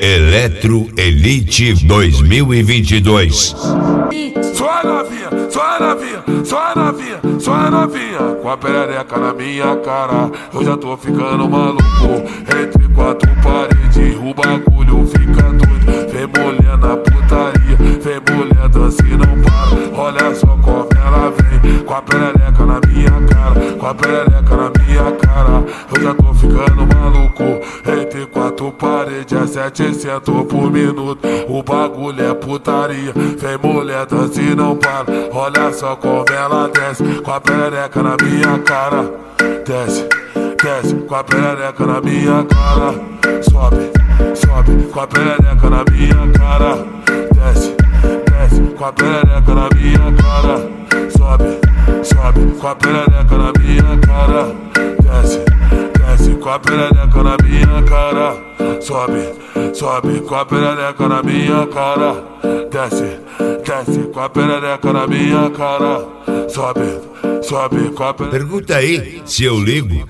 Eletro Elite 2022. Só novinha, só novinha, só novinha, só novinha, com a perereca na minha cara. Eu já tô ficando maluco. Entre quatro paredes, o bagulho fica doido. Vem mulher na putaria, vem mulher dança e não para. Olha só como ela vem, com a perereca na minha cara, com a perereca na minha cara. Eu já tô ficando maluco. Entre quatro paredes, é 700 por minuto. O bagulho é putaria, vem mulher dança e não para. Olha só como ela desce, com a perereca na minha cara. Desce, desce, com a perereca na minha cara. Sobe, sobe, com a perereca na minha cara. Desce, desce, com a perereca na minha cara. Sobe, sobe, com a perereca na minha cara. Desce, desce, com a perereca na minha cara. Sobe, sobe, com a perereca na minha cara. Desce, desce, com a perereca na minha cara. Sobe, sobe, com a perereca. Pergunta aí se eu ligo.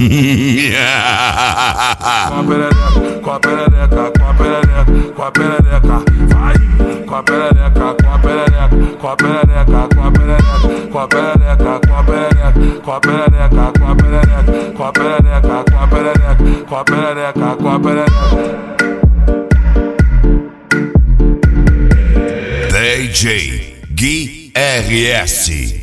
Com a perereca, com a perereca, com a perereca, com a perereca. Vai, com a perereca, com a perereca, com a perereca, com a perereca, com a perereca, com a perereca, com a perereca, com a perereca, com a perereca, com a perereca, com a perereca, com a perereca. DJ Gui RS.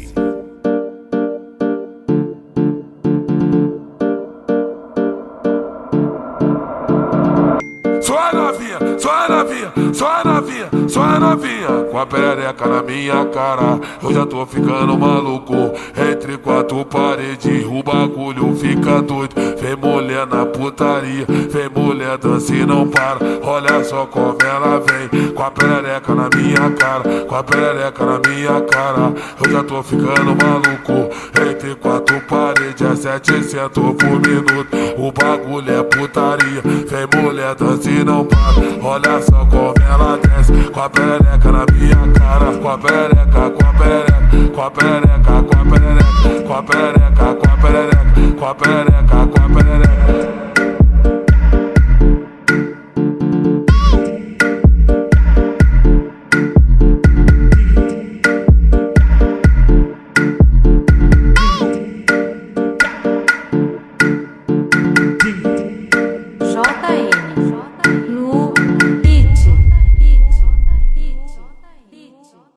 Só novinha, só novinha, só novinha, só novinha, com a perereca na minha cara. Eu já tô ficando maluco. Entre quatro paredes, o bagulho fica doido. Vem mulher na putaria, vem mulher dança e não para. Olha só como ela vem, com a perereca na minha cara, com a perereca na minha cara. Eu já tô ficando maluco. Entre quatro paredes, é 700 por minuto. O bagulho é putaria, vem mulher dança e não para. Olha só como ela desce, com a perereca na minha cara. Com a perereca, com a perereca, com a perereca, com a perereca, com a perereca, com a perereca, com a perereca.